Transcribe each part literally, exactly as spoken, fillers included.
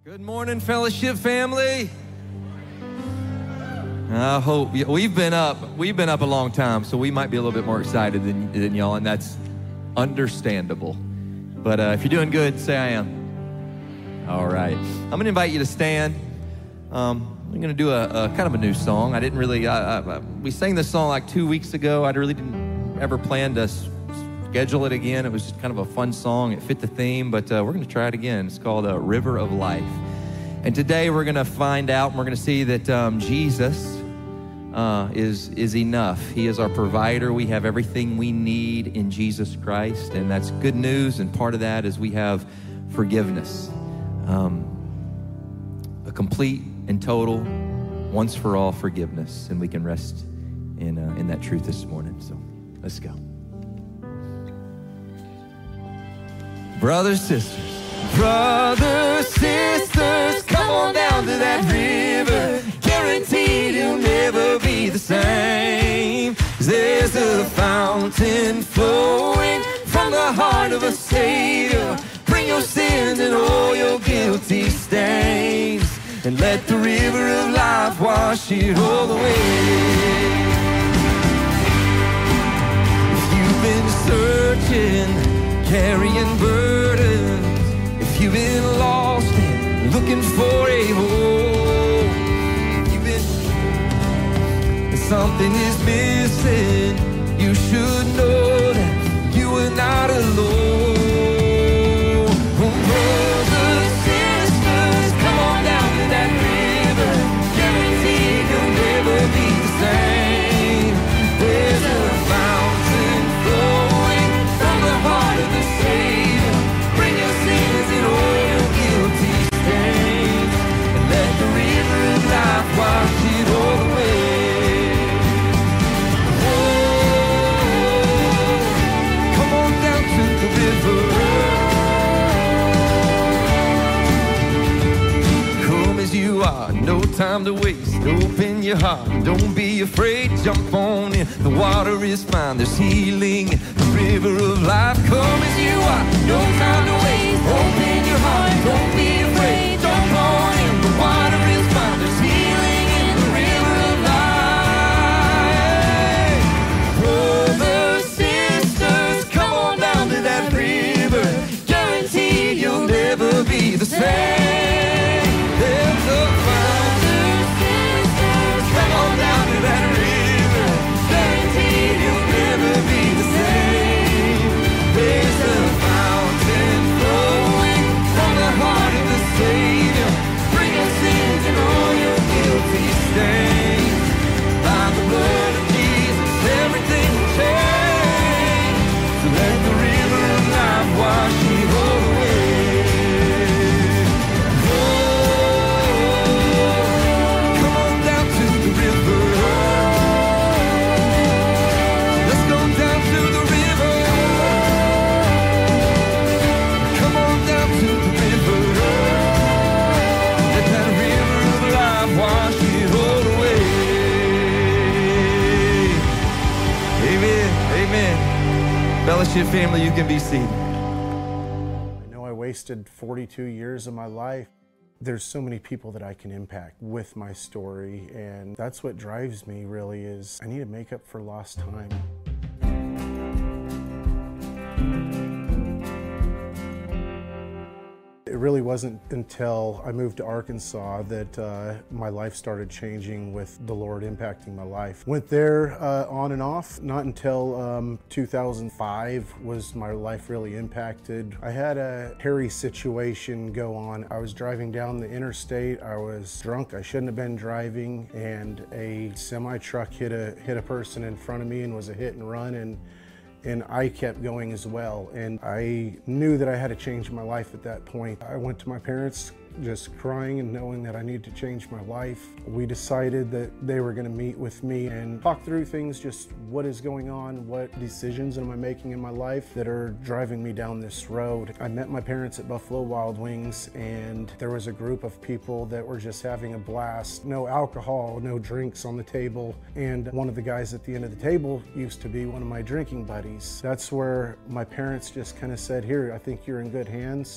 Good morning, Fellowship family. I hope we've been up. We've been up a long time, so we might be a little bit more excited than, than y'all, and that's understandable. But uh, if you're doing good, say I am. All right. I'm going to invite you to stand. Um, I'm going to do a, a kind of a new song. I didn't really. I, I, we sang this song like two weeks ago. I really didn't ever plan to schedule it again. It was just kind of a fun song. It fit the theme, but uh, we're going to try it again. It's called uh, River of Life. And today we're going to find out, and we're going to see that um, Jesus uh, is, is enough. He is our provider. We have everything we need in Jesus Christ, and that's good news. And part of that is we have forgiveness, um, a complete and total, once for all forgiveness, and we can rest in uh, in that truth this morning. So let's go. Brothers, sisters, brothers, sisters, come on down to that river. Guaranteed you'll never be the same. There's a fountain flowing from the heart of a Savior. Bring your sins and all your guilty stains, and let the river of life wash it all away. If you've been searching, carrying burdens, if you've been lost and looking for a home, if you've been, something is missing, you should know that you are not alone. Oh, brothers, sisters, come on down to that river, guaranteed you'll never be the same. There's a fountain flowing from the heart of the Savior. Bring your sins and all your guilty stains, and let the river of life wash it all away. Oh, come on down to the river. Come as you are, no time to waste. Open your heart, don't be afraid. Jump on in, the water is fine. There's healing in the river of life. Come as you are, no time to waste. Open your heart, don't be afraid. Jump on in, the water is fine. There's healing in the river of life. Brothers, sisters, come on down to that river. Guaranteed you'll never be the same. There's a fountain, sisters, come on down to that river. Guaranteed you'll never be the same. There's a fountain flowing from the heart of the Savior. Bring your sins and all your guilty stains. By the blood of Jesus, everything will change. So let the river of life wash it all away. Fellowship family, you can be seated. I know I wasted forty-two years of my life. There's so many people that I can impact with my story, and that's what drives me really is I need to make up for lost time. It really wasn't until I moved to Arkansas that uh, my life started changing with the Lord impacting my life. Went there uh, on and off. Not until um, two thousand five was my life really impacted. I had a hairy situation go on. I was driving down the interstate. I was drunk. I shouldn't have been driving, and a semi-truck hit a, hit a person in front of me and was a hit and run. and. And I kept going as well. And I knew that I had to change my life at that point. I went to my parents just crying and knowing that I needed to change my life. We decided that they were gonna meet with me and talk through things, just what is going on, what decisions am I making in my life that are driving me down this road. I met my parents at Buffalo Wild Wings, and there was a group of people that were just having a blast. No alcohol, no drinks on the table. And one of the guys at the end of the table used to be one of my drinking buddies. That's where my parents just kind of said, here, I think you're in good hands.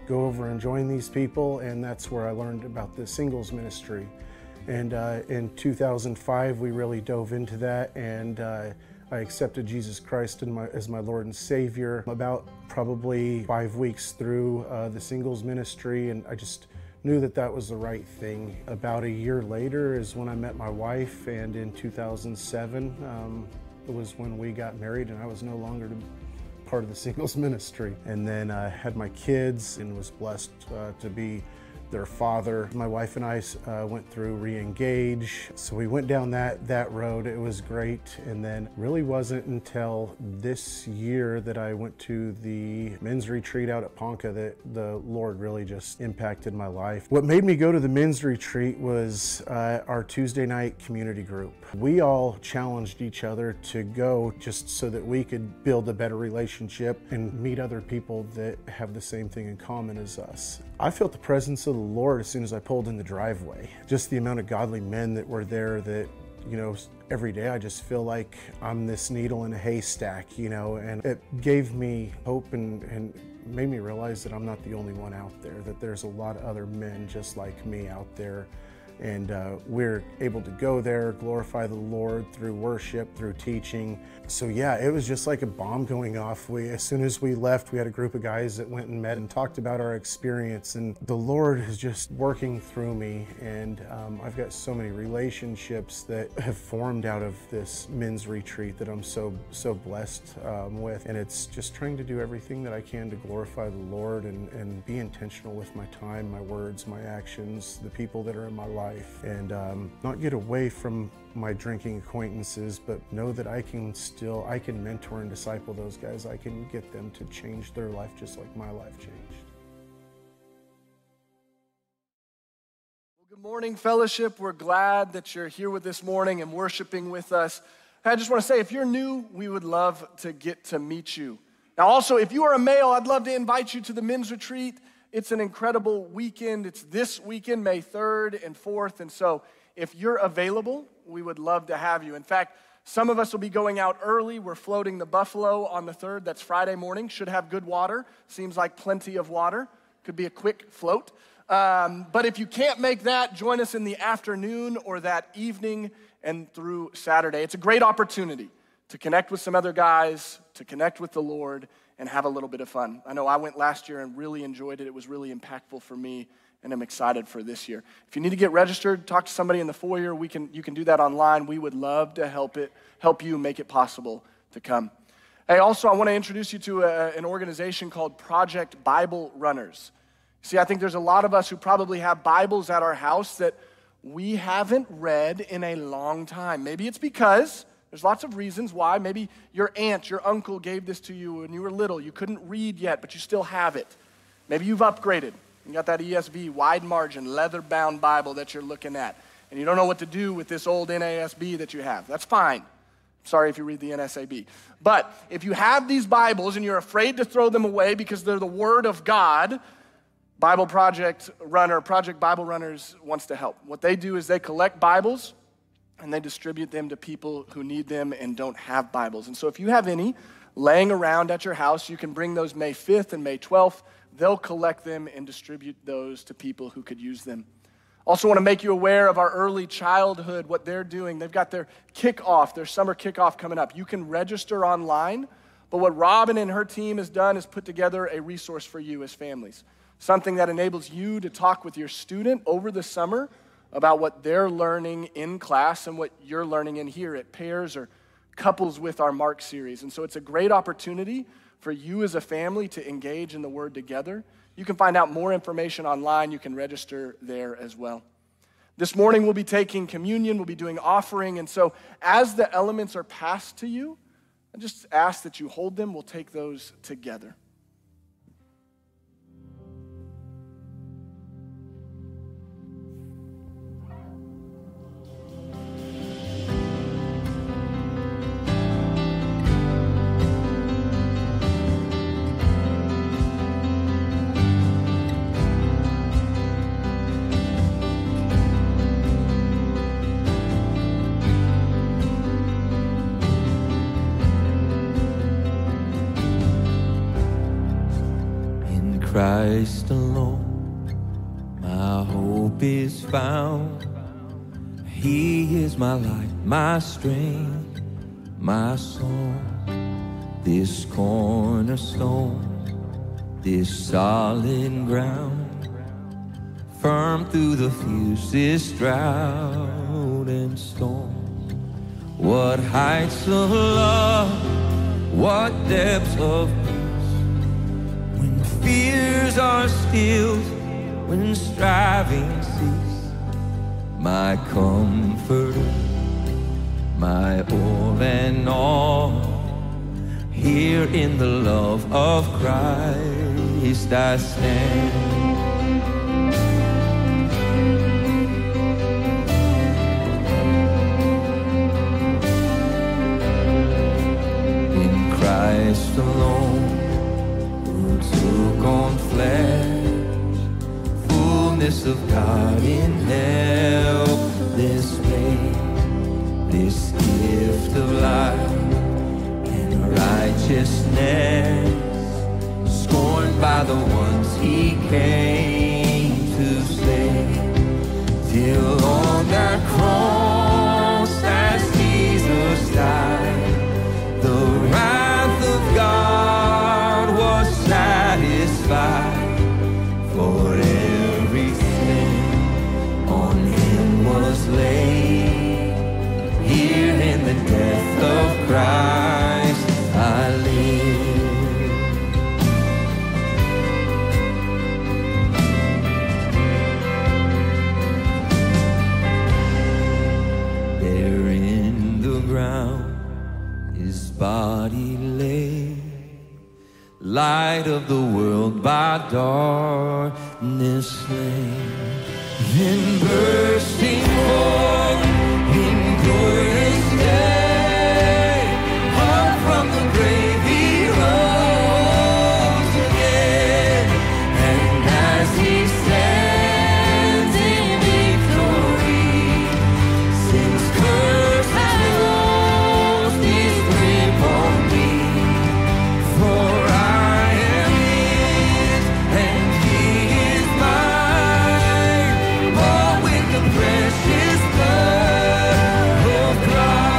go over and join these people, and that's where I learned about the singles ministry. And uh, in two thousand five, we really dove into that, and uh, I accepted Jesus Christ in my, as my Lord and Savior about probably five weeks through uh, the singles ministry, and I just knew that that was the right thing. About a year later is when I met my wife, and in two thousand seven um, it was when we got married, and I was no longer part of the singles ministry. And then I had my kids and was blessed uh, to be their father. My wife and I uh, went through re-engage, so we went down that that road. It was great, and then really wasn't until this year that I went to the men's retreat out at Ponca that the Lord really just impacted my life. What made me go to the men's retreat was uh, our Tuesday night community group. We all challenged each other to go just so that we could build a better relationship and meet other people that have the same thing in common as us. I felt the presence of the Lord as soon as I pulled in the driveway. Just the amount of godly men that were there that, you know, every day I just feel like I'm this needle in a haystack, you know, and it gave me hope and, and made me realize that I'm not the only one out there, that there's a lot of other men just like me out there. And uh, we're able to go there, glorify the Lord through worship, through teaching. So yeah, it was just like a bomb going off. We, as soon as we left, we had a group of guys that went and met and talked about our experience. And the Lord is just working through me. And um, I've got so many relationships that have formed out of this men's retreat that I'm so, so blessed um, with. And it's just trying to do everything that I can to glorify the Lord and, and be intentional with my time, my words, my actions, the people that are in my life. And um, not get away from my drinking acquaintances, but know that I can still, I can mentor and disciple those guys. I can get them to change their life just like my life changed. Well, good morning, fellowship. We're glad that you're here with this morning and worshiping with us. I just want to say, if you're new, we would love to get to meet you. Now also, if you are a male, I'd love to invite you to the men's retreat. It's an incredible weekend. It's this weekend, May third and fourth. And so if you're available, we would love to have you. In fact, some of us will be going out early. We're floating the Buffalo on the third. That's Friday morning. Should have good water. Seems like plenty of water. Could be a quick float. Um, but if you can't make that, join us in the afternoon or that evening and through Saturday. It's a great opportunity to connect with some other guys, to connect with the Lord, and have a little bit of fun. I know I went last year and really enjoyed it. It was really impactful for me, and I'm excited for this year. If you need to get registered, talk to somebody in the foyer. We can, you can do that online. We would love to help it, help you make it possible to come. Hey, also, I want to introduce you to a, an organization called Project Bible Runners. See, I think there's a lot of us who probably have Bibles at our house that we haven't read in a long time. Maybe it's because there's lots of reasons why. Maybe your aunt, your uncle gave this to you when you were little. You couldn't read yet, but you still have it. Maybe you've upgraded. You got that E S V, wide margin, leather-bound Bible that you're looking at, and you don't know what to do with this old N A S B that you have. That's fine. Sorry if you read the N S A B. But if you have these Bibles and you're afraid to throw them away because they're the Word of God, Bible Project Runner, Project Bible Runners wants to help. What they do is they collect Bibles, and they distribute them to people who need them and don't have Bibles. And so if you have any laying around at your house, you can bring those May fifth and May twelfth. They'll collect them and distribute those to people who could use them. Also want to make you aware of our early childhood, what they're doing. They've got their kickoff, their summer kickoff coming up. You can register online, but what Robin and her team has done is put together a resource for you as families, something that enables you to talk with your student over the summer about what they're learning in class and what you're learning in here at Pairs or Couples with our Mark series. And so it's a great opportunity for you as a family to engage in the Word together. You can find out more information online. You can register there as well. This morning we'll be taking communion. We'll be doing offering. And so as the elements are passed to you, I just ask that you hold them. We'll take those together. Christ alone my hope is found. He is my light, my strength, my song. This cornerstone, this solid ground, firm through the fiercest drought and storm. What heights of love, what depths of peace, when fears are stilled, when striving cease. My comforter, my all and all, here in the love of Christ I stand. In Christ alone, who took on flesh, fullness of God in helpless babe, this gift of life righteousness, scorned by the ones he came to save, till on that cross as Jesus died, the wrath of God was satisfied. For every sin on him was laid, here in the death of Christ I live. There in the ground his body lay, light of the world by darkness slain. Then bursting forth in glorious day, from the grave he rose again, and as he stands in victory, sin's curse has lost his grip on me. For I am his and he is mine, bought with the precious blood of Christ.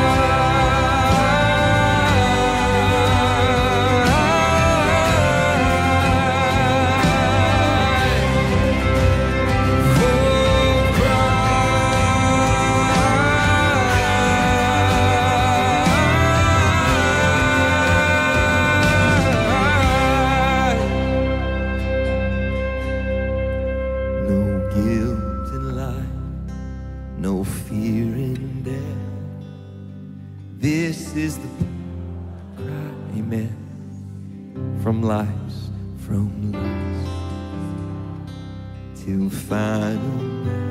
This is the cry, amen, from lives, from lives, till final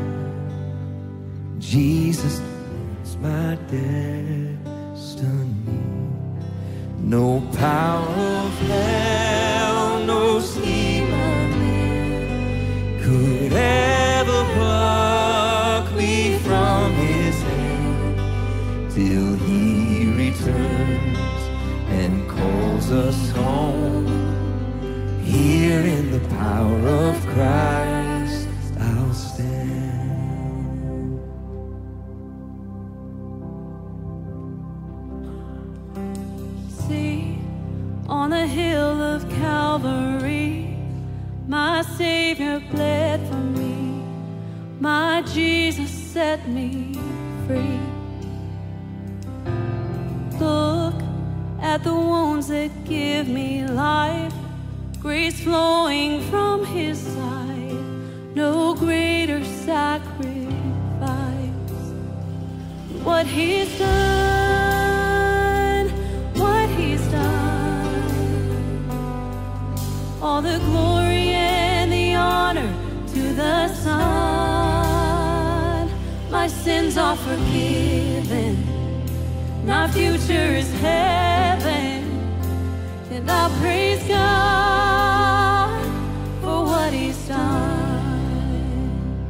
man. Jesus is my destiny. No power of hell, no scheme of man could ever pluck me from his hand, till he returns and calls us home. Here in the power of Christ I'll stand. See, on the hill of Calvary, my Savior bled for me, my Jesus set me free. Look at the wounds that give me life, grace flowing from his side, no greater sacrifice. What he's done, what he's done, all the glory and the honor to the Son. My sins are forgiven, my future is heaven, and I praise God for what he's done.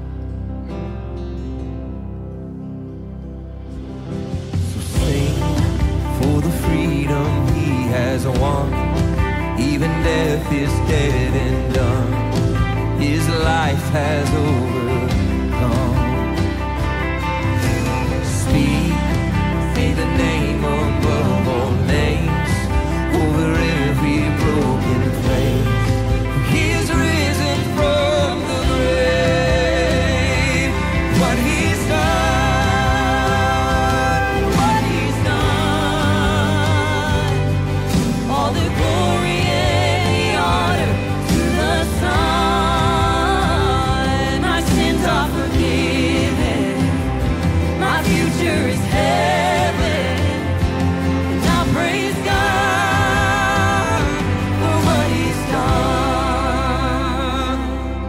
So sing for the freedom he has won, even death is dead and done. His life has overcome. Speak, say the name above all names, over every broken place. He is risen from the grave. What he's done, what he's done. All the glory and the honor to the Son. My sins are forgiven. My future is heaven. And I praise God for what he's done.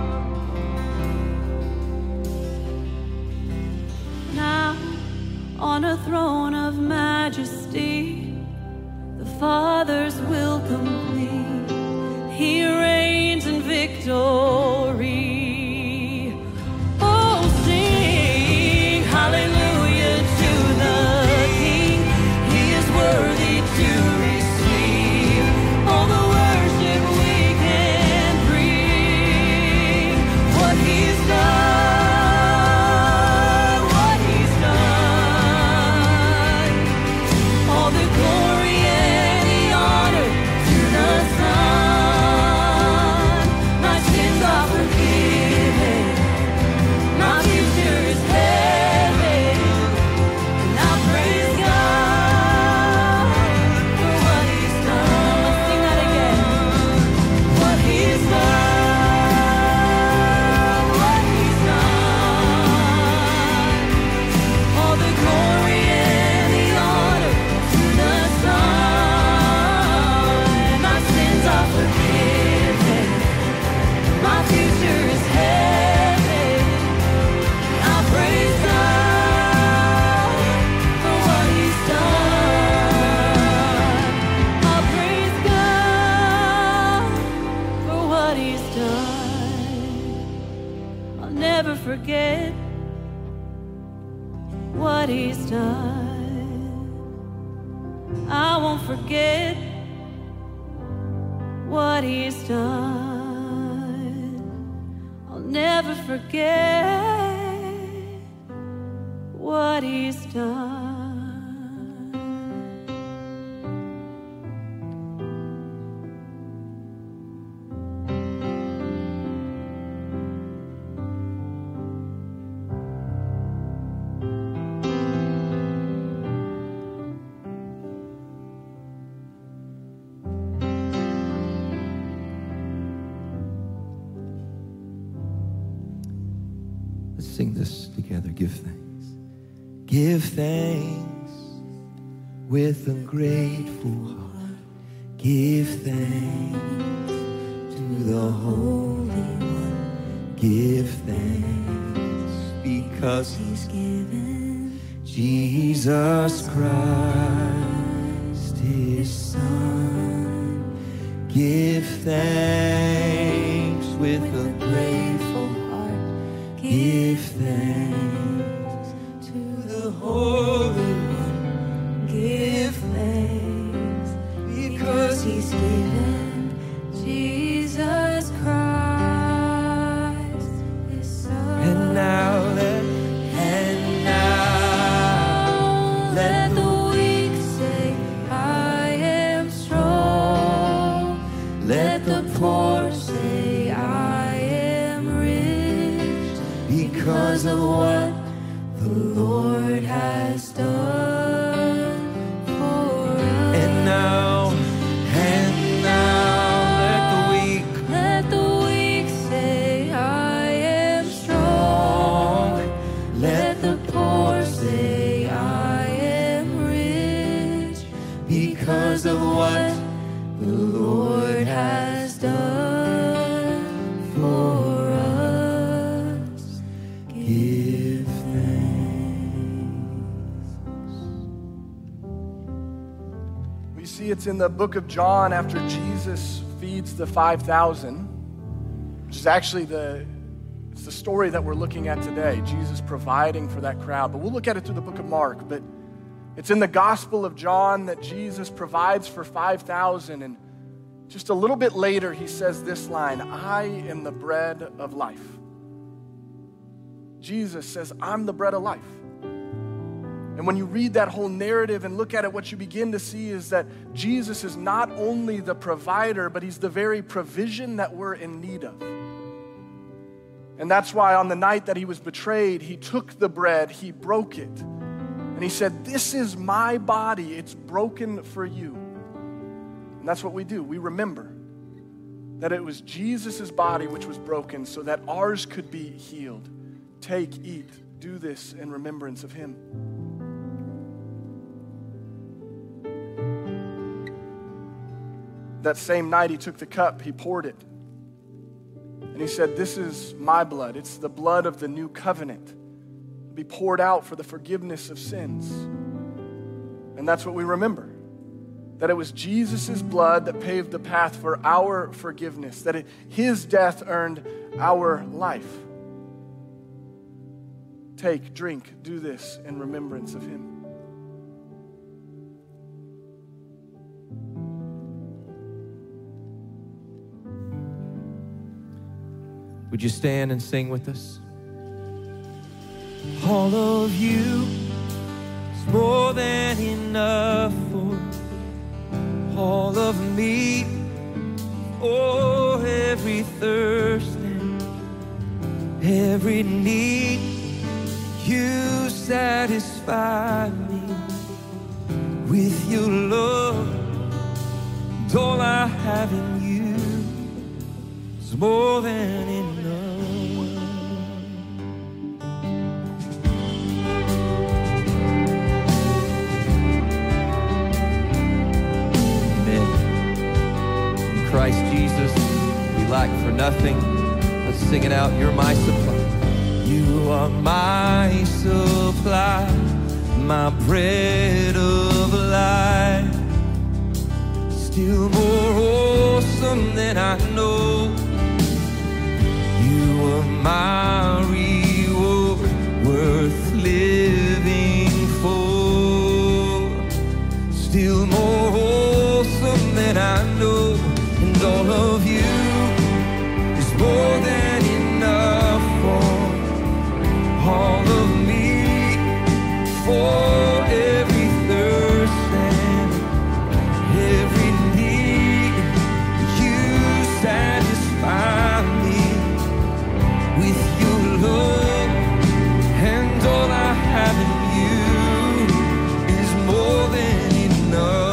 Now, on a throne of majesty, the Father's will complete. He reigns in victory. Oh, sing hallelujah to the King. He is worthy to receive all the worship we can bring. What he's done, what he's done. All the glory and the honor to the Son. My sins are forgiven. My future is heaven. And I praise God for what he's done. Let's sing that again. What he's done, what he's done. All the glory and the honor to the Son. My sins are forgiven. My future is heaven. I praise God for what he's done. I praise God for what he's done. I'll never forget what he's done. I won't forget what he's done. I'll never forget what he's done. Let's sing this together. Give thanks. Give thanks with a grateful heart. Give thanks to the Holy One. Give thanks because he's given Jesus Christ, his Son. Give thanks with a grateful heart. Give thanks to the Holy One. Give thanks because he's given Jesus Christ, his Son. And now let, and now let the weak say, I am strong. Let the poor say, I am rich because of what the Lord has done for us. And now, and now, let the weak, let the weak say, I am strong. Let the poor say, I am rich because of what the Lord has done for us. Give thanks. We see it's in the book of John after Jesus feeds the five thousand, which is actually the, it's the story that we're looking at today, Jesus providing for that crowd. But we'll look at it through the book of Mark. But it's in the Gospel of John that Jesus provides for five thousand, and just a little bit later, he says this line, I am the bread of life. Jesus says, I'm the bread of life. And when you read that whole narrative and look at it, what you begin to see is that Jesus is not only the provider, but he's the very provision that we're in need of. And that's why on the night that he was betrayed, he took the bread, he broke it, and he said, this is my body, it's broken for you. And that's what we do. We remember that it was Jesus' body which was broken so that ours could be healed. Take, eat, do this in remembrance of him. That same night he took the cup, he poured it. And he said, this is my blood. It's the blood of the new covenant. It'll be poured out for the forgiveness of sins. And that's what we remember. That it was Jesus' blood that paved the path for our forgiveness. That it, his death earned our life. Take, drink, do this in remembrance of him. Would you stand and sing with us? All of you is more than enough for all of me. Oh, every thirst and every need, you satisfy me with your love. And all I have in you is more than enough. Christ Jesus, we lack for nothing. Let's sing it out. You're my supply. You are my supply, my bread of life. Still more awesome than I know. You are my reward, worth living for. Still more awesome than I know. And all of you is more than enough for all of me, for every thirst and every need. You satisfy me with your love, and all I have in you is more than enough.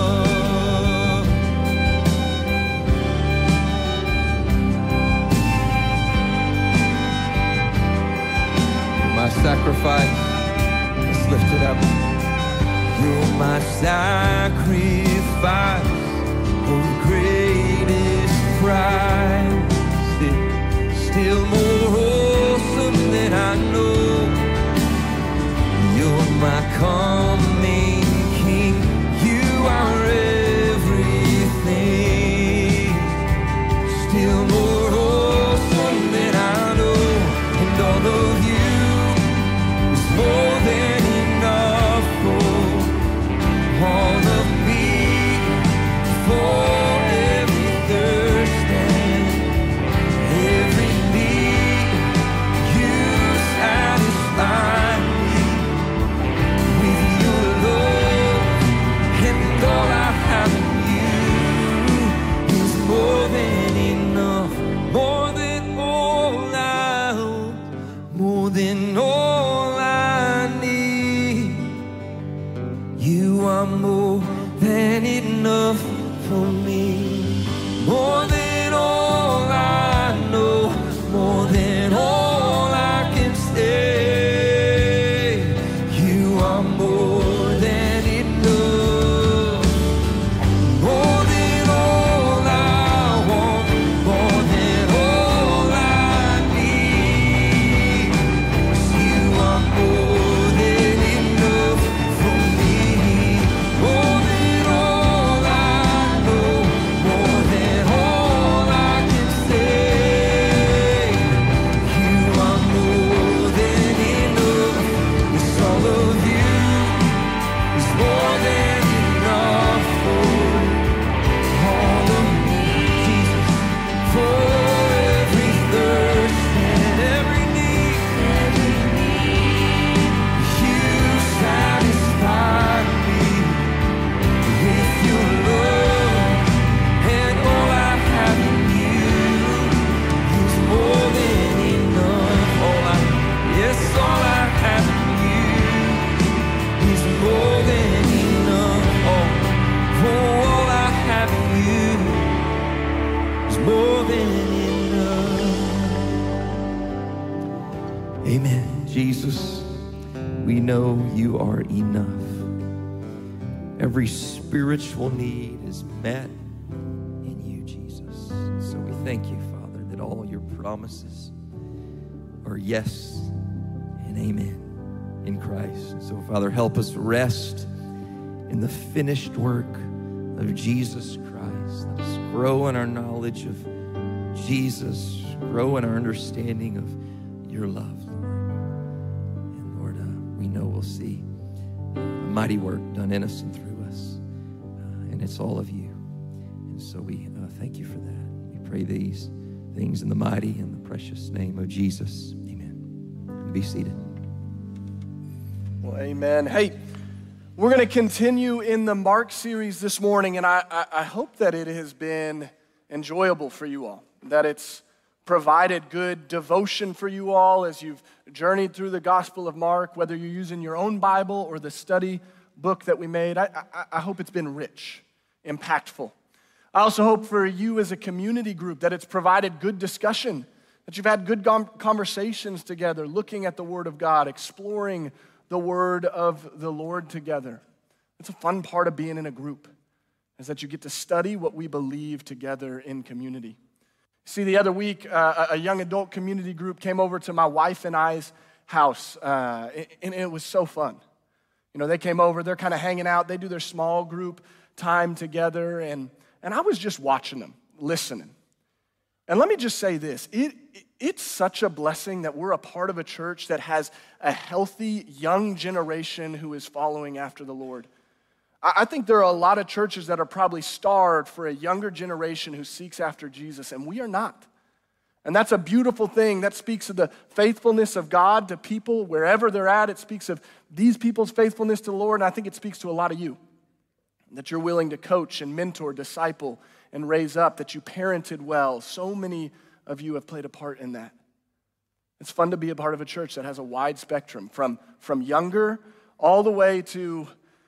Sacrifice, let's lift it up. You're my sacrifice, oh greatest prize. Still more awesome than I know. You're my coming King. You are everything. Still more awesome than I know. And all of you more than enough for all of me, for every thirst and every need. You satisfy me with your love, and all I have in you is more than enough, more than all I own, more than all. You are more than enough for me, more than all I know, more than all I can say. You are more than enough, more than all I want, more than all I need. You Amen. Jesus, we know you are enough. Every spiritual need is met in you, Jesus. So we thank you, Father, that all your promises are yes and amen in Christ. So, Father, help us rest in the finished work of Jesus Christ. Let us grow in our knowledge of Jesus, grow in our understanding of your love, Lord. And Lord, uh, we know we'll see a mighty work done in us and through us. Uh, and it's all of you. And so we uh, thank you for that. We pray these things in the mighty and the precious name of Jesus. Amen. Be seated. Well, amen. Hey, we're going to continue in the Mark series this morning, and I, I, I hope that it has been enjoyable for you all, that it's provided good devotion for you all as you've journeyed through the Gospel of Mark, whether you're using your own Bible or the study book that we made. I, I, I hope it's been rich, impactful. I also hope for you as a community group that it's provided good discussion, that you've had good conversations together, looking at the Word of God, exploring the Word of the Lord together. It's a fun part of being in a group, is that you get to study what we believe together in community. See, the other week, uh, a young adult community group came over to my wife and I's house, uh, and it was so fun. You know, they came over, they're kind of hanging out, they do their small group time together, and, and I was just watching them, listening. And let me just say this, it, it, it's such a blessing that we're a part of a church that has a healthy young generation who is following after the Lord. I think there are a lot of churches that are probably starved for a younger generation who seeks after Jesus, and we are not. And that's a beautiful thing. That speaks of the faithfulness of God to people wherever they're at. It speaks of these people's faithfulness to the Lord, and I think it speaks to a lot of you, that you're willing to coach and mentor, disciple, and raise up, that you parented well. So many of you have played a part in that. It's fun to be a part of a church that has a wide spectrum, from, from younger all the way to,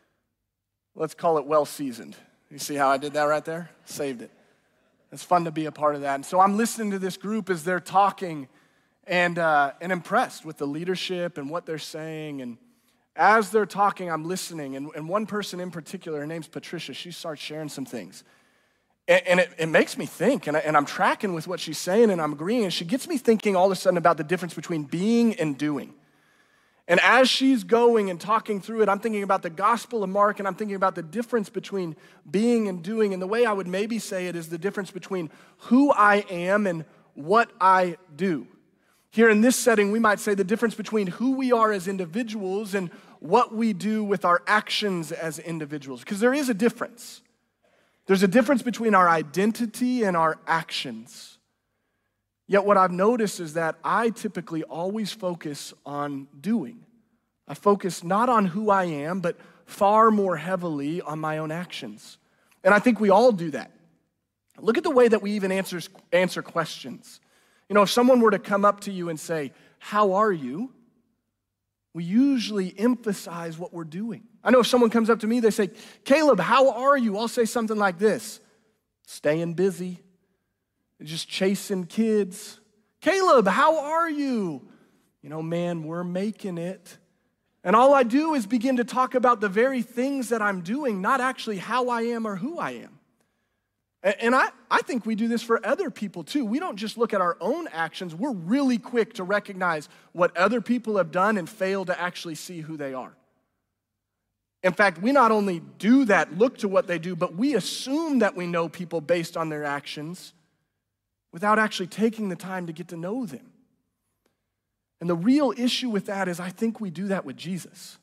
let's call it well-seasoned. You see how I did that right there? Saved it. It's fun to be a part of that. And so I'm listening to this group as they're talking and, uh, and impressed with the leadership and what they're saying. And as they're talking, I'm listening. And, and one person in particular, her name's Patricia, she starts sharing some things. And, and it, it makes me think, and, I, and I'm tracking with what she's saying, and I'm agreeing. And she gets me thinking all of a sudden about the difference between being and doing. And as she's going and talking through it, I'm thinking about the Gospel of Mark, and I'm thinking about the difference between being and doing. And the way I would maybe say it is the difference between who I am and what I do. Here in this setting, we might say the difference between who we are as individuals and what we do with our actions as individuals. Because there is a difference. There's a difference between our identity and our actions. Yet what I've noticed is that I typically always focus on doing. I focus not on who I am, but far more heavily on my own actions. And I think we all do that. Look at the way that we even answer, answer questions. You know, if someone were to come up to you and say, "How are you?" we usually emphasize what we're doing. I know if someone comes up to me, they say, "Caleb, how are you?" I'll say something like this: "Staying busy. Just chasing kids." "Caleb, how are you?" "You know, man, we're making it." And all I do is begin to talk about the very things that I'm doing, not actually how I am or who I am. And I, I think we do this for other people too. We don't just look at our own actions. We're really quick to recognize what other people have done and fail to actually see who they are. In fact, we not only do that, look to what they do, but we assume that we know people based on their actions without actually taking the time to get to know them. And the real issue with that is I think we do that with Jesus.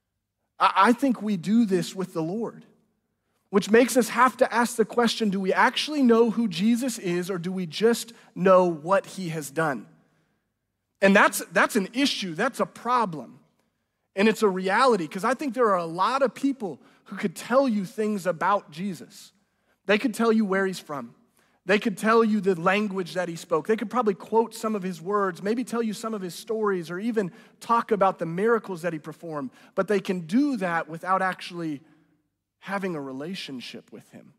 I think we do this with the Lord, which makes us have to ask the question, do we actually know who Jesus is, or do we just know what he has done? And that's, that's an issue, that's a problem. And it's a reality, because I think there are a lot of people who could tell you things about Jesus. They could tell you where he's from. They could tell you the language that he spoke. They could probably quote some of his words, maybe tell you some of his stories, or even talk about the miracles that he performed. But they can do that without actually having a relationship with him.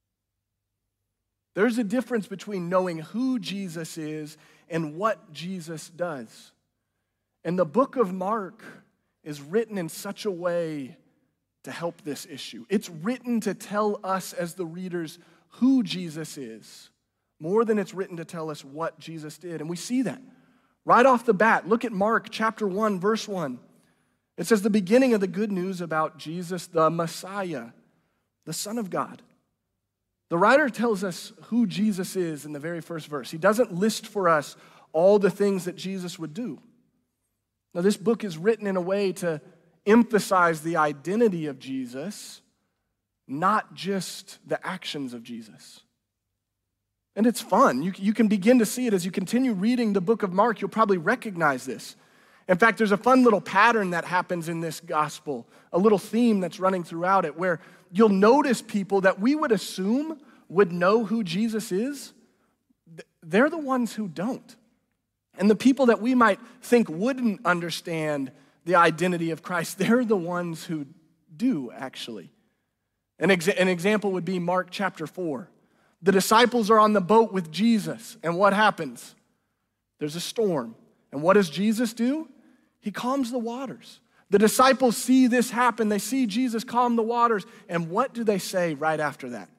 There's a difference between knowing who Jesus is and what Jesus does. And the book of Mark is written in such a way to help this issue. It's written to tell us as the readers who Jesus is, more than it's written to tell us what Jesus did. And we see that right off the bat. Look at Mark chapter one, verse one. It says the beginning of the good news about Jesus, the Messiah, the Son of God. The writer tells us who Jesus is in the very first verse. He doesn't list for us all the things that Jesus would do. Now, this book is written in a way to emphasize the identity of Jesus, not just the actions of Jesus. And it's fun. You, you can begin to see it as you continue reading the book of Mark. You'll probably recognize this. In fact, there's a fun little pattern that happens in this gospel, a little theme that's running throughout it, where you'll notice people that we would assume would know who Jesus is. They're the ones who don't. And the people that we might think wouldn't understand the identity of Christ, they're the ones who do, actually. An, exa- an example would be Mark chapter four. The disciples are on the boat with Jesus, and what happens? There's a storm. And what does Jesus do? He calms the waters. The disciples see this happen. They see Jesus calm the waters. And what do they say right after that?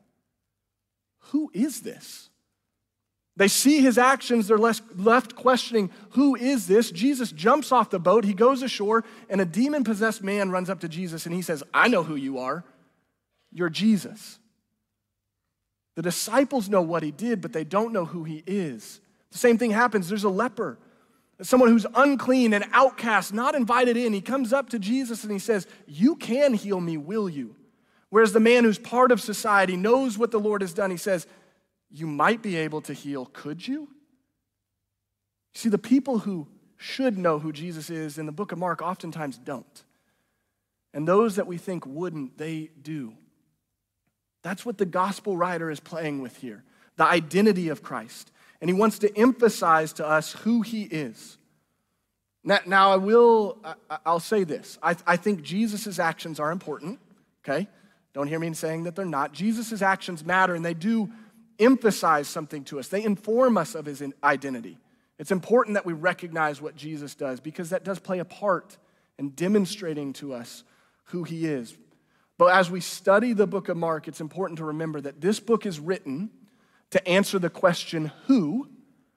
Who is this? They see his actions. They're left questioning, who is this? Jesus jumps off the boat. He goes ashore, and a demon-possessed man runs up to Jesus, and he says, I know who you are. You're Jesus. The disciples know what he did, but they don't know who he is. The same thing happens. There's a leper, someone who's unclean and outcast, not invited in. He comes up to Jesus, and he says, you can heal me, will you? Whereas the man who's part of society knows what the Lord has done. He says, you might be able to heal, could you? See, the people who should know who Jesus is in the book of Mark oftentimes don't. And those that we think wouldn't, they do. That's what the gospel writer is playing with here, the identity of Christ. And he wants to emphasize to us who he is. Now, now I will, I'll say this. I, I think Jesus' actions are important, okay? Don't hear me saying that they're not. Jesus' actions matter, and they do emphasize something to us. They inform us of his identity. It's important that we recognize what Jesus does because that does play a part in demonstrating to us who he is. But as we study the book of Mark, it's important to remember that this book is written to answer the question who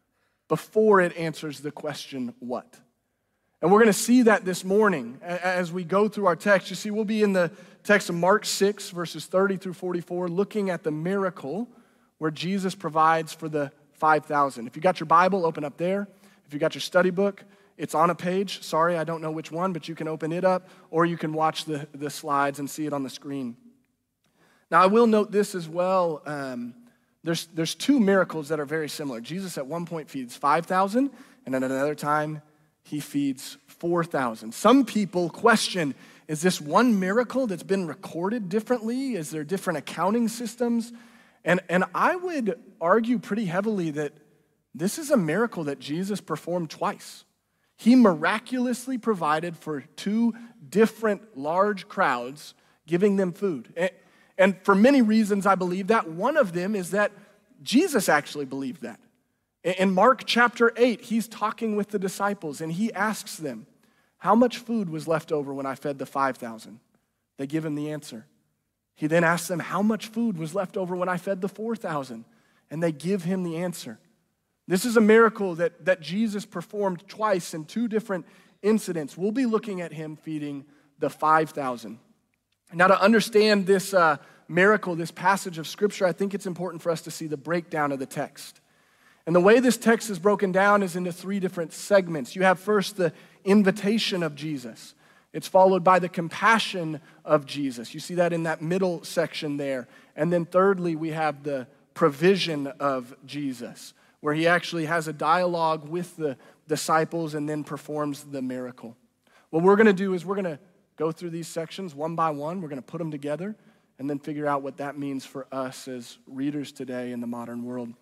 before it answers the question what. And we're going to see that this morning as we go through our text. You see, we'll be in the text of Mark six, verses thirty through forty-four, looking at the miracle where Jesus provides for the five thousand. If you got your Bible, open up there. If you got your study book, it's on a page. Sorry, I don't know which one, but you can open it up, or you can watch the, the slides and see it on the screen. Now, I will note this as well. Um, there's, there's two miracles that are very similar. Jesus at one point feeds five thousand, and at another time, he feeds four thousand. Some people question, is this one miracle that's been recorded differently? Is there different accounting systems? And, and I would argue pretty heavily that this is a miracle that Jesus performed twice. He miraculously provided for two different large crowds, giving them food. And, and for many reasons, I believe that. One of them is that Jesus actually believed that. In Mark chapter eight, he's talking with the disciples, and he asks them, how much food was left over when I fed the five thousand? They give him the answer. He then asks them, how much food was left over when I fed the four thousand? And they give him the answer. This is a miracle that, that Jesus performed twice in two different incidents. We'll be looking at him feeding the five thousand. Now, to understand this uh, miracle, this passage of Scripture, I think it's important for us to see the breakdown of the text. And the way this text is broken down is into three different segments. You have first the invitation of Jesus. It's followed by the compassion of Jesus. You see that in that middle section there. And then thirdly, we have the provision of Jesus, where he actually has a dialogue with the disciples and then performs the miracle. What we're going to do is we're going to go through these sections one by one. We're going to put them together and then figure out what that means for us as readers today in the modern world.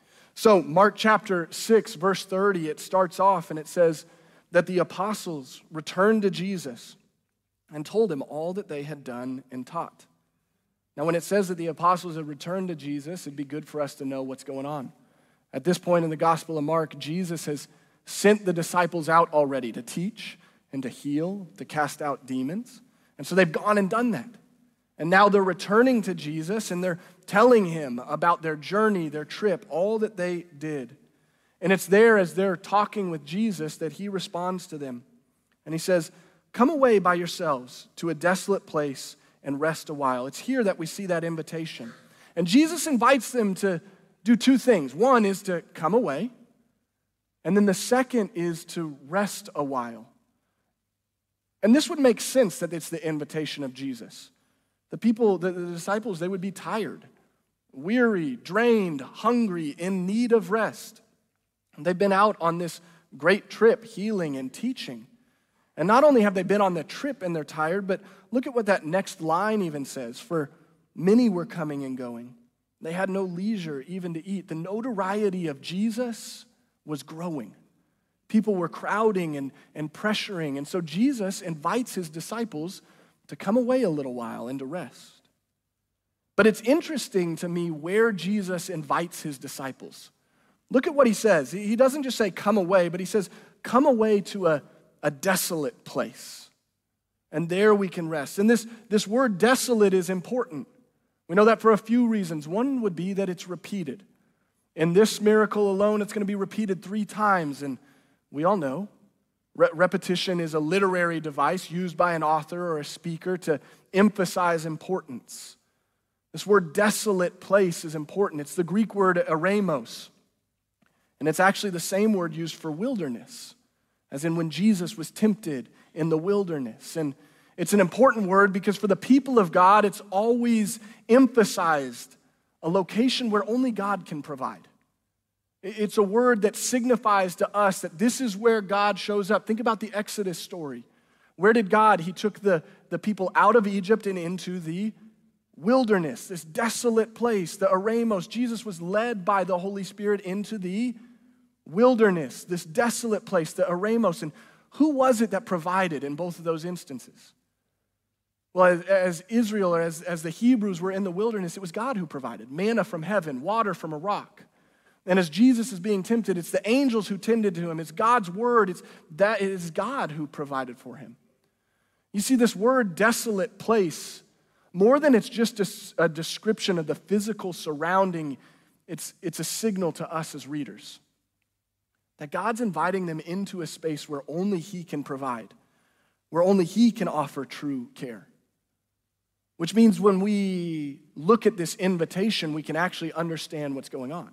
So Mark chapter six, verse thirty, it starts off and it says that the apostles returned to Jesus and told him all that they had done and taught. Now, when it says that the apostles had returned to Jesus, it'd be good for us to know what's going on. At this point in the Gospel of Mark, Jesus has sent the disciples out already to teach and to heal, to cast out demons. And so they've gone and done that. And now they're returning to Jesus and they're telling him about their journey, their trip, all that they did. And it's there as they're talking with Jesus that he responds to them. And he says, "Come away by yourselves to a desolate place and rest a while." It's here that we see that invitation. And Jesus invites them to do two things. One is to come away. And then the second is to rest a while. And this would make sense that it's the invitation of Jesus. The people, the, the disciples, they would be tired, weary, drained, hungry, in need of rest. And they've been out on this great trip, healing and teaching. And not only have they been on the trip and they're tired, but look at what that next line even says. For many were coming and going. They had no leisure even to eat. The notoriety of Jesus was growing. People were crowding and, and pressuring. And so Jesus invites his disciples to come away a little while and to rest. But it's interesting to me where Jesus invites his disciples. Look at what he says. He doesn't just say come away, but he says come away to a, a desolate place. And there we can rest. And this, this word desolate is important. We know that for a few reasons. One would be that it's repeated. In this miracle alone, it's going to be repeated three times. And we all know re- repetition is a literary device used by an author or a speaker to emphasize importance. This word desolate place is important. It's the Greek word eremos. And it's actually the same word used for wilderness, as in when Jesus was tempted in the wilderness. And it's an important word because for the people of God, it's always emphasized a location where only God can provide. It's a word that signifies to us that this is where God shows up. Think about the Exodus story. Where did God? He took the, the people out of Egypt and into the wilderness, this desolate place, the eremos. Jesus was led by the Holy Spirit into the wilderness, this desolate place, the eremos. And who was it that provided in both of those instances? Well, as, as Israel or as, as the Hebrews were in the wilderness, it was God who provided. Manna from heaven, water from a rock. And as Jesus is being tempted, it's the angels who tended to him. It's God's word. It's that it is God who provided for him. You see, this word desolate place, more than it's just a, a description of the physical surrounding, it's, it's a signal to us as readers that God's inviting them into a space where only he can provide, where only he can offer true care. Which means when we look at this invitation, we can actually understand what's going on.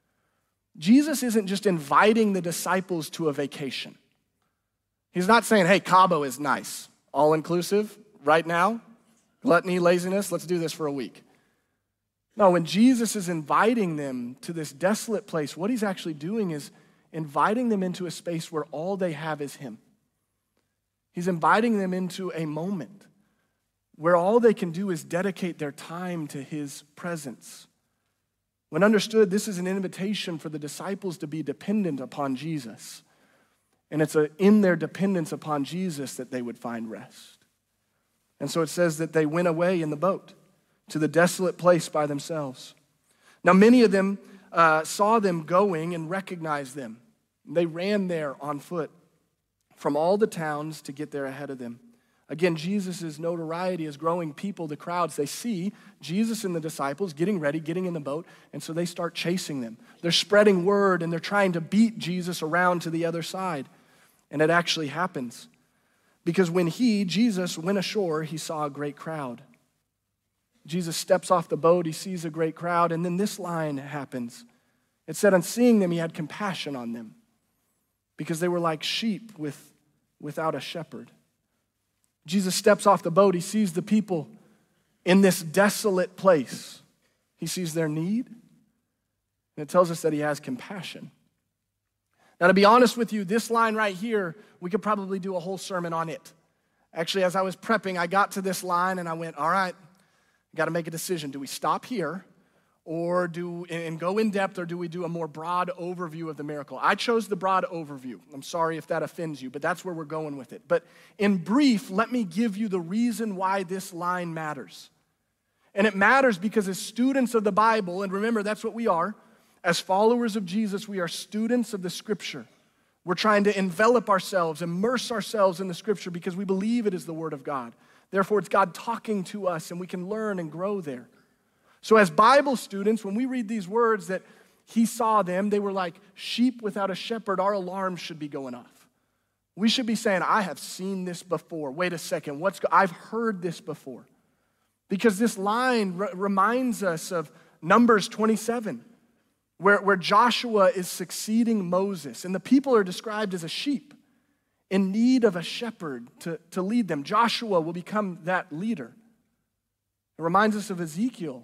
Jesus isn't just inviting the disciples to a vacation. He's not saying, hey, Cabo is nice, all-inclusive, right now, gluttony, laziness, let's do this for a week. No, when Jesus is inviting them to this desolate place, what he's actually doing is inviting them into a space where all they have is him. He's inviting them into a moment where all they can do is dedicate their time to his presence. When understood, this is an invitation for the disciples to be dependent upon Jesus. And it's a, in their dependence upon Jesus that they would find rest. And so it says that they went away in the boat to the desolate place by themselves. Now many of them uh, saw them going and recognized them. They ran there on foot from all the towns to get there ahead of them. Again, Jesus' notoriety is growing. People, the crowds, they see Jesus and the disciples getting ready, getting in the boat, and so they start chasing them. They're spreading word, and they're trying to beat Jesus around to the other side. And it actually happens. Because when he, Jesus, went ashore, he saw a great crowd. Jesus steps off the boat, he sees a great crowd, and then this line happens. It said, on seeing them, he had compassion on them, because they were like sheep with, without a shepherd. Jesus steps off the boat. He sees the people in this desolate place. He sees their need, and it tells us that he has compassion. Now, to be honest with you, this line right here, we could probably do a whole sermon on it. Actually, as I was prepping, I got to this line, and I went, all right, got to make a decision. Do we stop here? Or do, and go in depth, or do we do a more broad overview of the miracle? I chose the broad overview. I'm sorry if that offends you, but that's where we're going with it. But in brief, let me give you the reason why this line matters. And it matters because as students of the Bible, and remember, that's what we are, as followers of Jesus, we are students of the Scripture. We're trying to envelop ourselves, immerse ourselves in the scripture because we believe it is the word of God. Therefore, it's God talking to us and we can learn and grow there. So as Bible students, when we read these words that he saw them, they were like sheep without a shepherd, our alarms should be going off. We should be saying, I have seen this before. Wait a second, what's go- I've heard this before. Because this line r- reminds us of Numbers twenty-seven, where, where Joshua is succeeding Moses, and the people are described as a sheep in need of a shepherd to, to lead them. Joshua will become that leader. It reminds us of Ezekiel,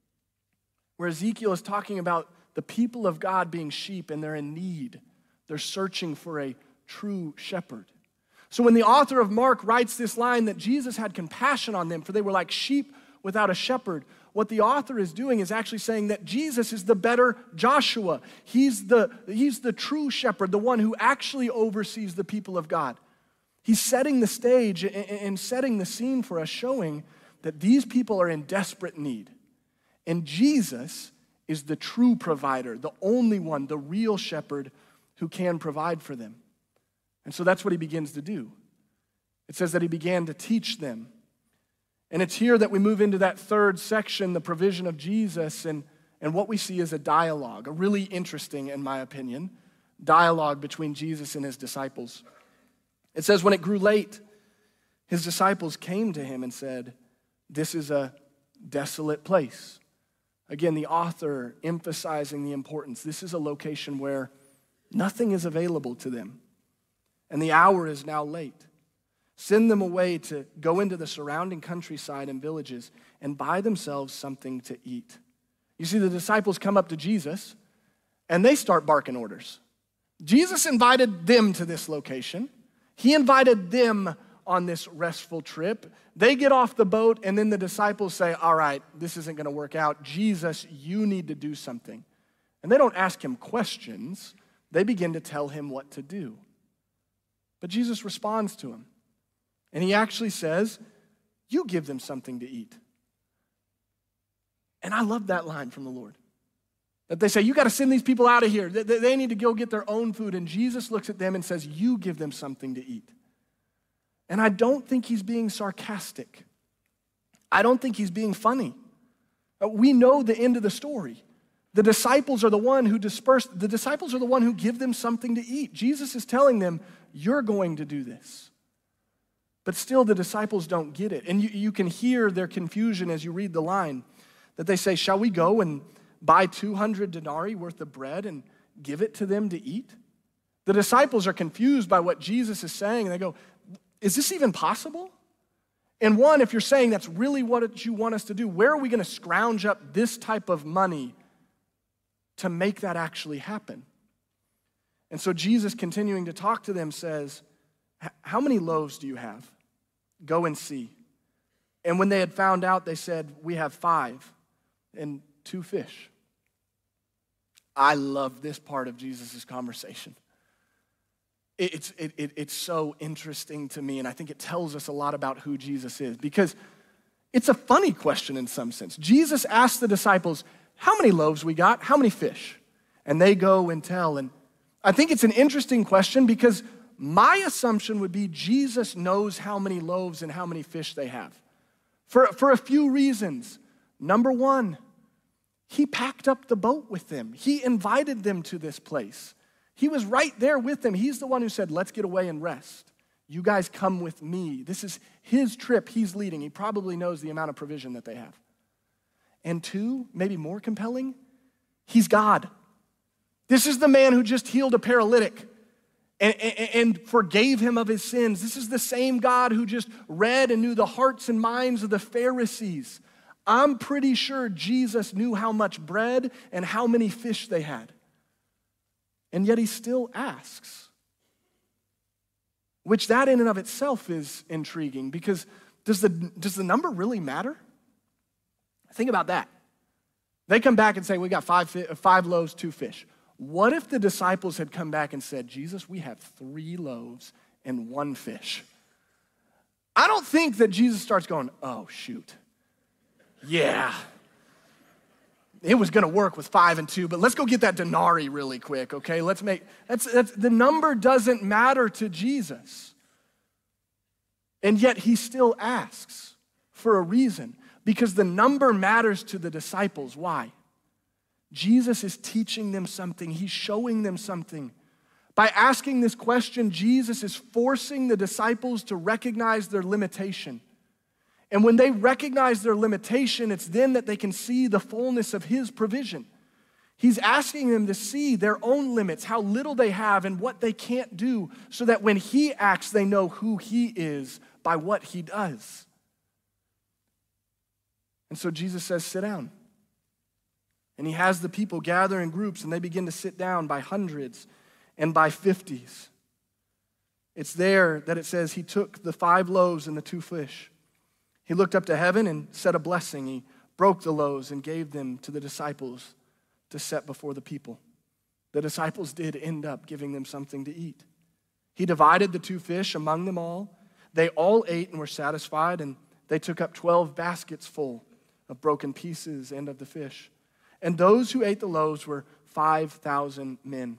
where Ezekiel is talking about the people of God being sheep and they're in need. They're searching for a true shepherd. So when the author of Mark writes this line that Jesus had compassion on them, for they were like sheep without a shepherd, what the author is doing is actually saying that Jesus is the better Joshua. He's the, he's the true shepherd, the one who actually oversees the people of God. He's setting the stage and setting the scene for us, showing that these people are in desperate need. And Jesus is the true provider, the only one, the real shepherd who can provide for them. And so that's what he begins to do. It says that he began to teach them. And it's here that we move into that third section, the provision of Jesus, and, and what we see is a dialogue, a really interesting, in my opinion, dialogue between Jesus and his disciples. It says, when it grew late, his disciples came to him and said, this is a desolate place. Again, the author emphasizing the importance. This is a location where nothing is available to them, and the hour is now late. Send them away to go into the surrounding countryside and villages and buy themselves something to eat. You see, the disciples come up to Jesus, and they start barking orders. Jesus invited them to this location. He invited them on this restful trip. They get off the boat, and then the disciples say, all right, this isn't going to work out. Jesus, you need to do something. And they don't ask him questions. They begin to tell him what to do. But Jesus responds to him. And he actually says, you give them something to eat. And I love that line from the Lord. That they say, you got to send these people out of here. They need to go get their own food. And Jesus looks at them and says, you give them something to eat. And I don't think he's being sarcastic. I don't think he's being funny. We know the end of the story. The disciples are the one who dispersed. The disciples are the one who give them something to eat. Jesus is telling them, you're going to do this. But still the disciples don't get it. And you, you can hear their confusion as you read the line that they say, shall we go and buy two hundred denarii worth of bread and give it to them to eat? The disciples are confused by what Jesus is saying. And they go, is this even possible? And one, if you're saying that's really what you want us to do, where are we going to scrounge up this type of money to make that actually happen? And so Jesus, continuing to talk to them, says, how many loaves do you have? Go and see. And when they had found out, they said, we have five and two fish. I love this part of Jesus' conversation. It's, it, it, it's so interesting to me, and I think it tells us a lot about who Jesus is, because it's a funny question in some sense. Jesus asked the disciples, how many loaves we got? How many fish? And they go and tell. And I think it's an interesting question because my assumption would be Jesus knows how many loaves and how many fish they have. For, for a few reasons. Number one, he packed up the boat with them. He invited them to this place. He was right there with them. He's the one who said, let's get away and rest. You guys come with me. This is his trip he's leading. He probably knows the amount of provision that they have. And two, maybe more compelling, he's God. This is the man who just healed a paralytic and, and, and forgave him of his sins. This is the same God who just read and knew the hearts and minds of the Pharisees. I'm pretty sure Jesus knew how much bread and how many fish they had. And yet he still asks. Which that in and of itself is intriguing, because does the, does the number really matter? Think about that. They come back and say, we got five, five loaves, two fish. What if the disciples had come back and said, Jesus, we have three loaves and one fish? I don't think that Jesus starts going, oh, shoot. Yeah. it was gonna work with five and two, but let's go get that denarii really quick, okay? Let's make, that's, that's the number doesn't matter to Jesus. And yet he still asks for a reason, because the number matters to the disciples. Why? Jesus is teaching them something. He's showing them something. By asking this question, Jesus is forcing the disciples to recognize their limitation. And when they recognize their limitation, it's then that they can see the fullness of his provision. He's asking them to see their own limits, how little they have and what they can't do, so that when he acts, they know who he is by what he does. And so Jesus says, sit down. And he has the people gather in groups, and they begin to sit down by hundreds and by fifties. It's there that it says he took the five loaves and the two fish. He looked up to heaven and said a blessing. He broke the loaves and gave them to the disciples to set before the people. The disciples did end up giving them something to eat. He divided the two fish among them all. They all ate and were satisfied, and they took up twelve baskets full of broken pieces and of the fish. And those who ate the loaves were five thousand men.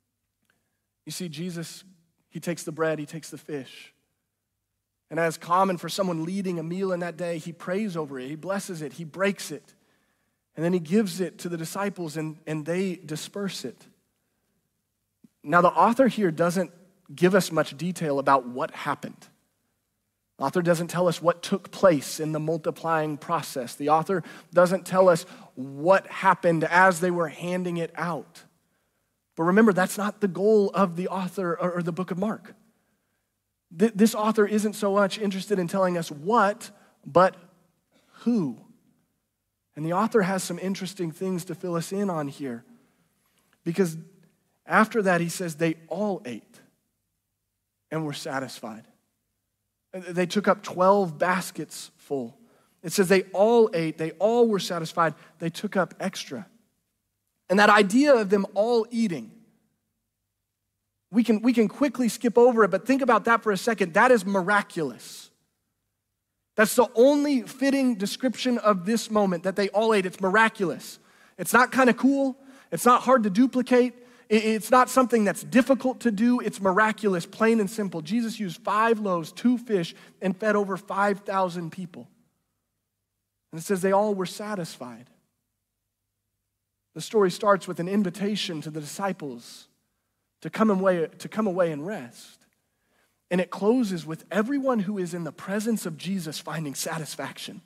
You see, Jesus, he takes the bread, he takes the fish. And as common for someone leading a meal in that day, he prays over it, he blesses it, he breaks it. And then he gives it to the disciples, and, and they disperse it. Now, the author here doesn't give us much detail about what happened. The author doesn't tell us what took place in the multiplying process. The author doesn't tell us what happened as they were handing it out. But remember, that's not the goal of the author or, or the book of Mark. Th- this author isn't so much interested in telling us what, but who. And the author has some interesting things to fill us in on here. Because after that, he says they all ate and were satisfied. They took up twelve baskets full. It says they all ate, they all were satisfied, they took up extra. And that idea of them all eating, we can, we can quickly skip over it, but think about that for a second. That is miraculous. That's the only fitting description of this moment, that they all ate. It's miraculous. It's not kind of cool. It's not hard to duplicate. It's not something that's difficult to do. It's miraculous, plain and simple. Jesus used five loaves, two fish, and fed over five thousand people. And it says they all were satisfied. The story starts with an invitation to the disciples to come away, to come away and rest. And it closes with everyone who is in the presence of Jesus finding satisfaction.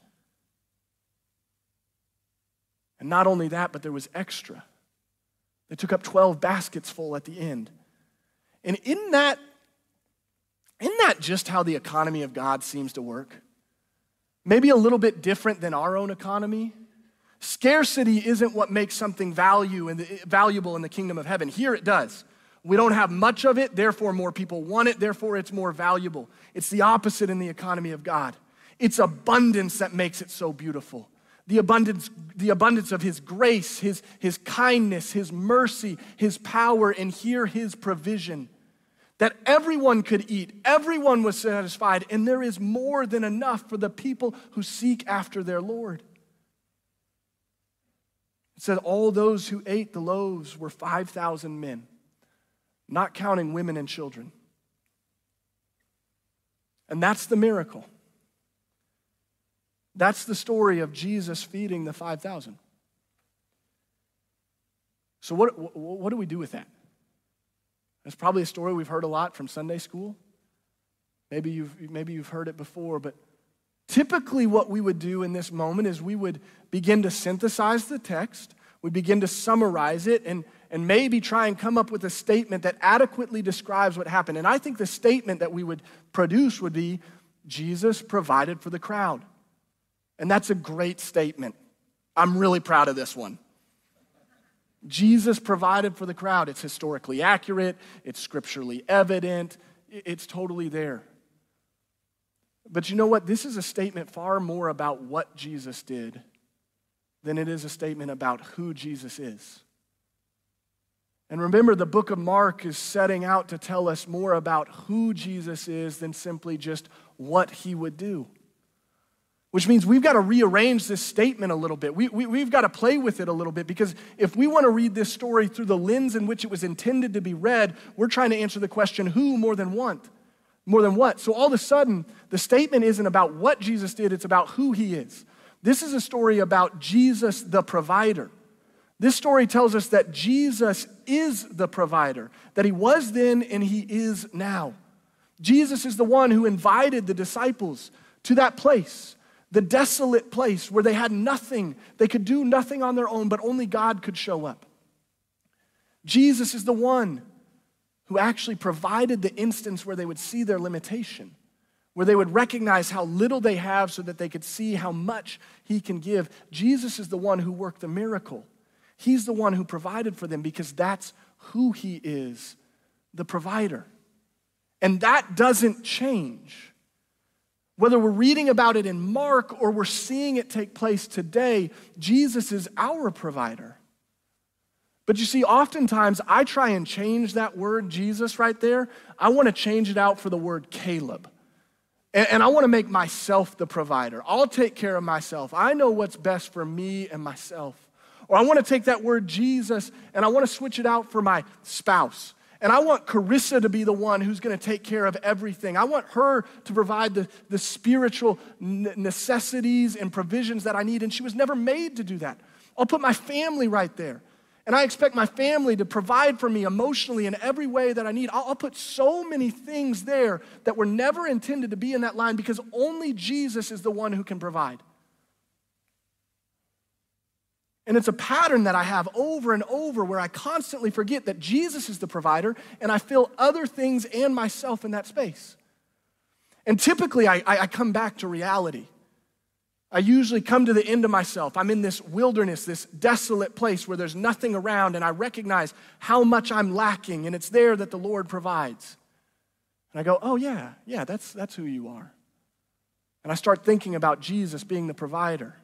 And not only that, but there was extra. They took up twelve baskets full at the end. And isn't that, isn't that just how the economy of God seems to work? Maybe a little bit different than our own economy. Scarcity isn't what makes something value in the, valuable in the kingdom of heaven. Here it does. We don't have much of it, therefore more people want it, therefore it's more valuable. It's the opposite in the economy of God. It's abundance that makes it so beautiful. The abundance, the abundance of his grace, his, his kindness, his mercy, his power, and here his provision. That everyone could eat, everyone was satisfied, and there is more than enough for the people who seek after their Lord. It said all those who ate the loaves were five thousand men, not counting women and children. And that's the miracle. That's the story of Jesus feeding the five thousand. So what, what do we do with that? That's probably a story we've heard a lot from Sunday school. Maybe you've, maybe you've heard it before, but typically what we would do in this moment is we would begin to synthesize the text, we begin to summarize it, and, and maybe try and come up with a statement that adequately describes what happened. And I think the statement that we would produce would be, Jesus provided for the crowd. And that's a great statement. I'm really proud of this one. Jesus provided for the crowd. It's historically accurate. It's scripturally evident. It's totally there. But you know what? This is a statement far more about what Jesus did than it is a statement about who Jesus is. And remember, the book of Mark is setting out to tell us more about who Jesus is than simply just what he would do. which means we've got to rearrange this statement a little bit. We, we, we've got to play with it a little bit, because if we want to read this story through the lens in which it was intended to be read, we're trying to answer the question, who more than what? More than what? So all of a sudden, the statement isn't about what Jesus did, it's about who he is. This is a story about Jesus the provider. This story tells us that Jesus is the provider, that he was then and he is now. Jesus is the one who invited the disciples to that place, the desolate place where they had nothing. They could do nothing on their own, but only God could show up. Jesus is the one who actually provided the instance where they would see their limitation, where they would recognize how little they have so that they could see how much he can give. Jesus is the one who worked the miracle. He's the one who provided for them, because that's who he is, the provider. And that doesn't change. Whether we're reading about it in Mark or we're seeing it take place today, Jesus is our provider. But you see, oftentimes I try and change that word Jesus right there. I want to change it out for the word Caleb. And, and I want to make myself the provider. I'll take care of myself. I know what's best for me and myself. Or I want to take that word Jesus and I want to switch it out for my spouse. And I want Carissa to be the one who's going to take care of everything. I want her to provide the, the spiritual necessities and provisions that I need. And she was never made to do that. I'll put my family right there. And I expect my family to provide for me emotionally in every way that I need. I'll, I'll put so many things there that were never intended to be in that line, because only Jesus is the one who can provide. And it's a pattern that I have over and over where I constantly forget that Jesus is the provider and I fill other things and myself in that space. And typically I, I come back to reality. I usually come to the end of myself. I'm in this wilderness, this desolate place where there's nothing around, and I recognize how much I'm lacking, and it's there that the Lord provides. And I go, oh yeah, yeah, that's, that's who you are. And I start thinking about Jesus being the provider.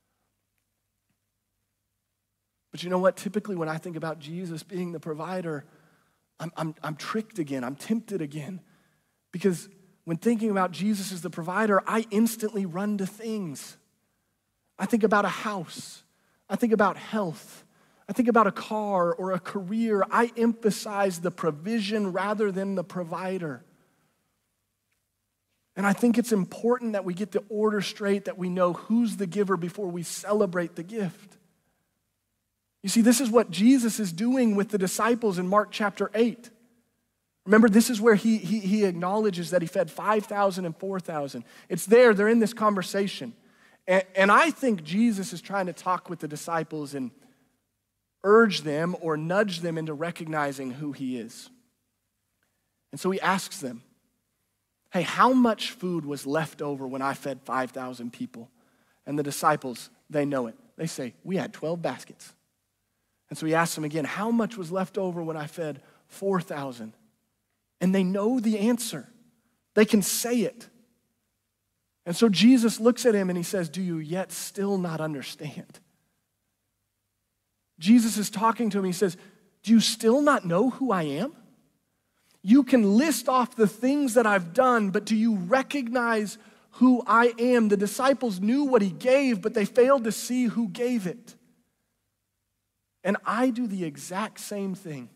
But you know what? Typically when I think about Jesus being the provider, I'm, I'm, I'm tricked again. I'm tempted again. Because when thinking about Jesus as the provider, I instantly run to things. I think about a house. I think about health. I think about a car or a career. I emphasize the provision rather than the provider. And I think it's important that we get the order straight, that we know who's the giver before we celebrate the gift. You see, this is what Jesus is doing with the disciples in Mark chapter eight. Remember, this is where he, he, he acknowledges that he fed five thousand and four thousand. It's there, they're in this conversation. And, and I think Jesus is trying to talk with the disciples and urge them or nudge them into recognizing who he is. And so he asks them, hey, how much food was left over when I fed five thousand people? And the disciples, they know it. They say, we had twelve baskets. And so he asks them again, how much was left over when I fed four thousand? And they know the answer. They can say it. And so Jesus looks at him and he says, do you yet still not understand? Jesus is talking to him. He says, do you still not know who I am? You can list off the things that I've done, but do you recognize who I am? The disciples knew what he gave, but they failed to see who gave it. And I do the exact same thing.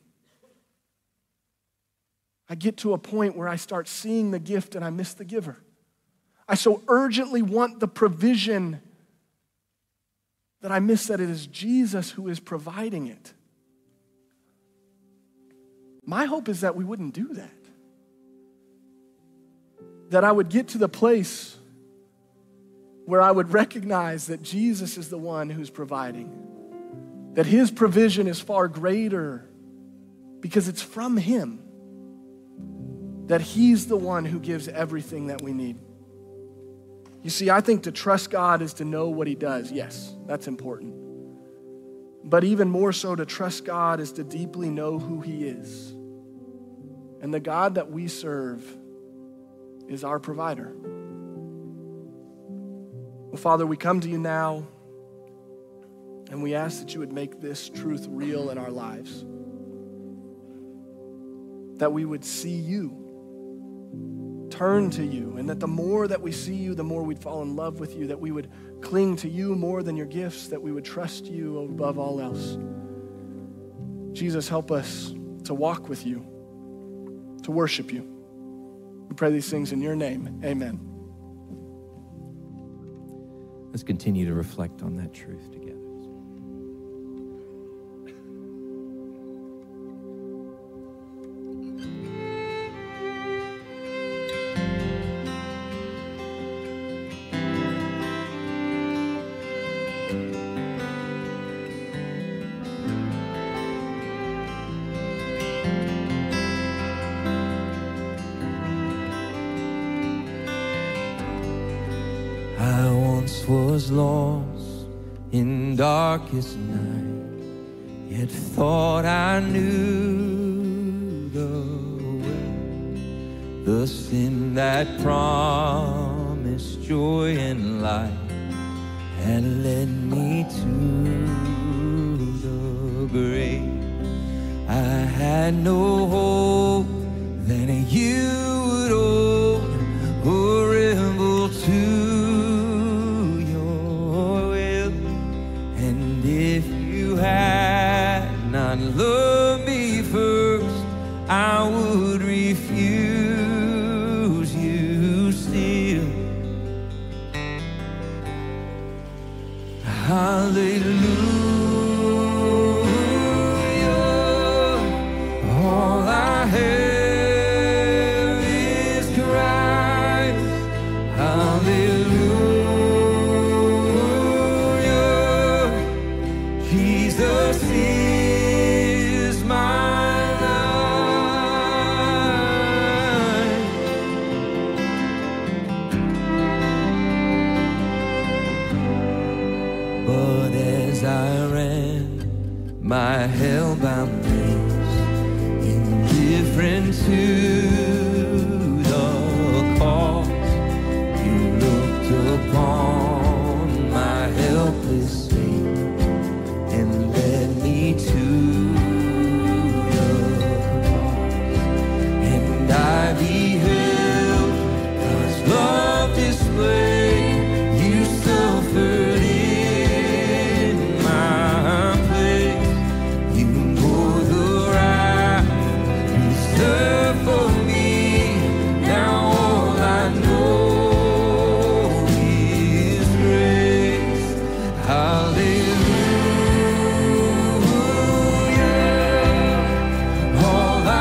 I get to a point where I start seeing the gift and I miss the giver. I so urgently want the provision that I miss that it is Jesus who is providing it. My hope is that we wouldn't do that. That I would get to the place where I would recognize that Jesus is the one who's providing. That his provision is far greater because it's from him. That he's the one who gives everything that we need. You see, I think to trust God is to know what he does. Yes, that's important. But even more so, to trust God is to deeply know who he is. And the God that we serve is our provider. Well, Father, we come to you now and we ask that you would make this truth real in our lives. That we would see you turn to you, and that the more that we see you, the more we'd fall in love with you, that we would cling to you more than your gifts, that we would trust you above all else. Jesus, help us to walk with you, to worship you. We pray these things in your name. Amen. Let's continue to reflect on that truth together. Was lost in darkest night, yet thought I knew the way. The sin that promised joy and light had led me to the grave. I had no hope that you would open a rebel to had not loved me first, I would refuse you still. Hallelujah, all I have is Christ. Hallelujah. Jesus is my life. But as I ran my hell-bound race, indifferent to the cause, you looked upon my helpless state and led me to the cross. And I beheld God's love displayed. You suffered in my place. You bore the wrath reserved for me. Now all I know is grace. Hallelujah. All I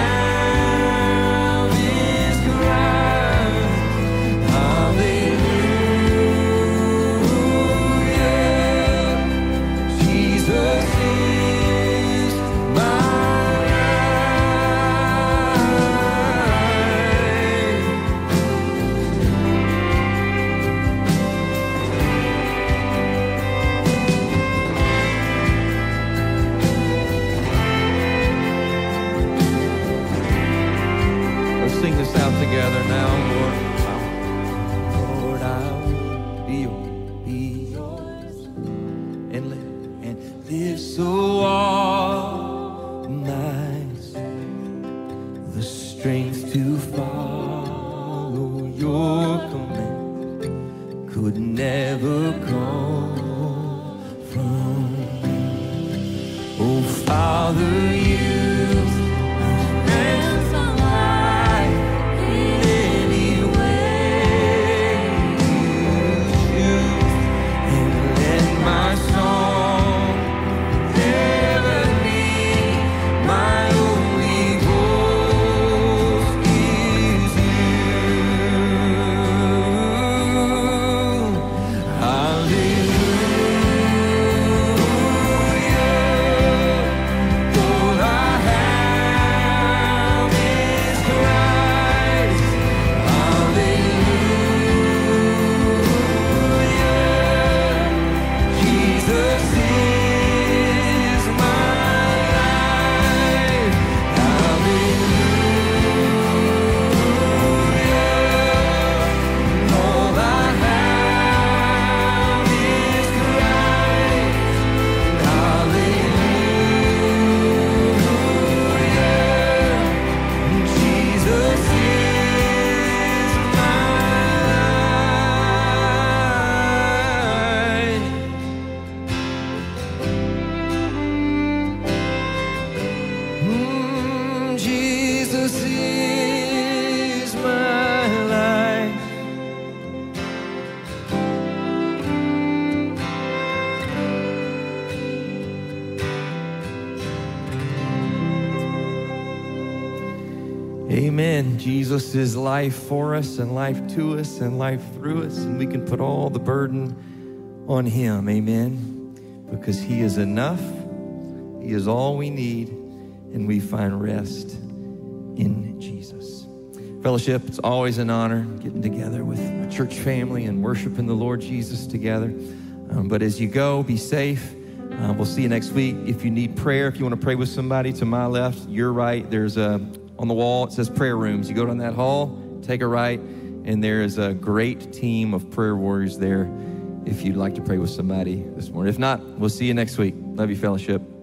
have is Christ. Hallelujah. Jesus is my Let's sing this out together now, Lord. Lord, I will be, be yours and live and live so all night. The strength to follow your command could never come from me. Oh, Father, you ransom life in any way you choose, and let my song never be my only boast is you. Hallelujah. Amen. Jesus is life for us and life to us and life through us, and we can put all the burden on him. Amen. Because he is enough. He is all we need, and we find rest in Jesus. Fellowship, it's always an honor getting together with my church family and worshiping the Lord Jesus together. Um, but as you go, be safe. Uh, we'll see you next week. If you need prayer, if you want to pray with somebody, to my left, your right, there's a, on the wall, it says prayer rooms. You go down that hall, take a right, and there is a great team of prayer warriors there if you'd like to pray with somebody this morning. If not, we'll see you next week. Love you, fellowship.